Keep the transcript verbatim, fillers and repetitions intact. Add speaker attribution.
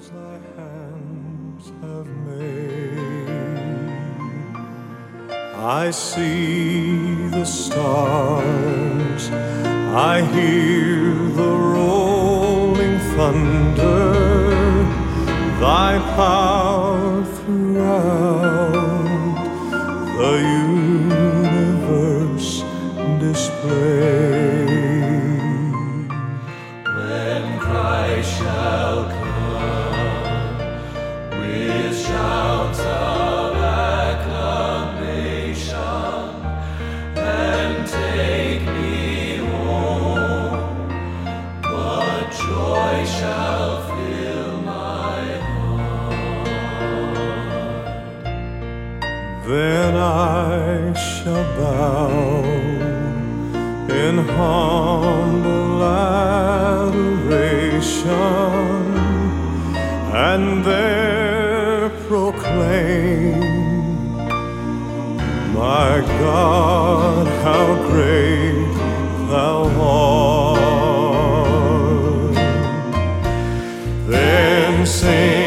Speaker 1: thy hands have made. I see the stars, I hear the rolling thunder, thy power throughout the universe display.
Speaker 2: When Christ shall come with shouts of acclamation and take me home, what joy shall fill my heart.
Speaker 1: Then I shall bow in humble adoration and there proclaim, my God, how great thou art. Then sing